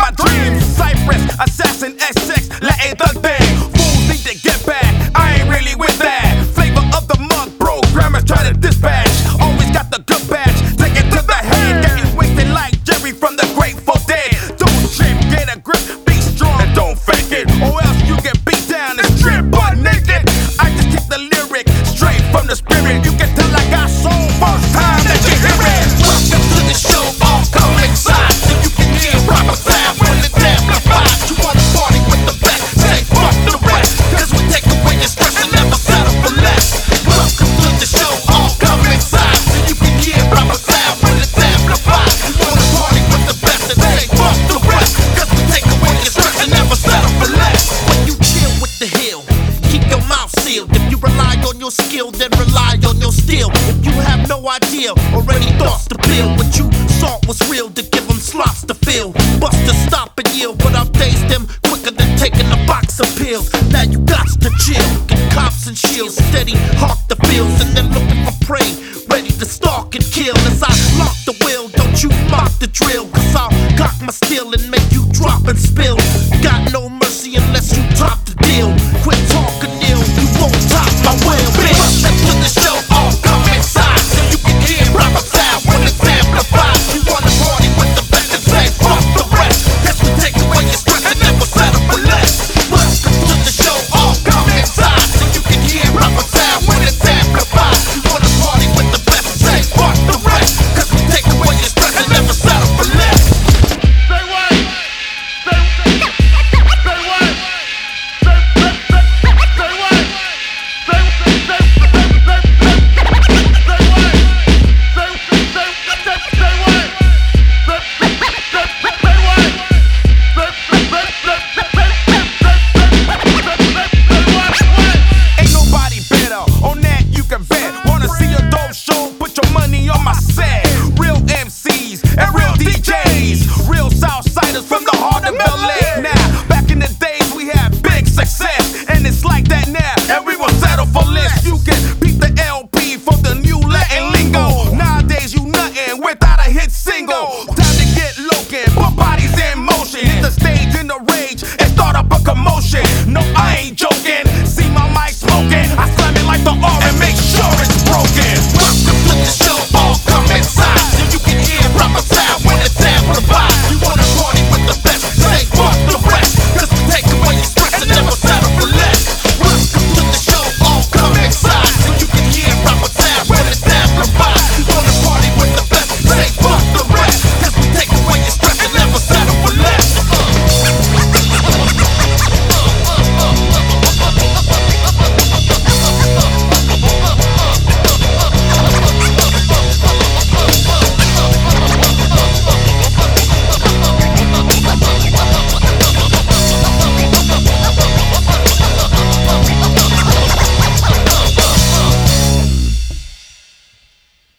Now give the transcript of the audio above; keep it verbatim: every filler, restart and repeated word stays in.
my dreams. Cypress, assassin, S X, la ain't the thing. Fools need to get back, I ain't really with that. Flavor of the month, programmers try to dispatch. Always got the good batch, take it to the head. Getting wasted like Jerry from the Grateful Dead. Don't trip, get a grip, be strong, and don't fake it, or else you get beat down and stripped butt naked. I just kick the lyric straight from the spirit. You can tell I got soul first time that you hear it. Welcome to the show, all come inside, so you can hear proper sound when it's amplified. You wanna party with the best, say fuck the rest, cause we take away your stress and never settle for less. Welcome to the show, all come inside, so you can hear proper sound when it's amplified. You wanna party with the best and say fuck the rest, cause we take away your stress and never settle for less. When you chill with the hill, keep your mouth sealed. If you rely on your skill, then rely on your steel. If you have no idea or any thoughts to build, what you thought was real to give them slots to fill. Busters stop and yield, but I've dazed them quicker than taking a box of pills. Now you got to chill, get cops and shields, steady hawk the fields, and then looking for prey, ready to stalk and kill. As I lock the wheel, don't you mock the drill, cause I'll cock my skill and make you drop and spill.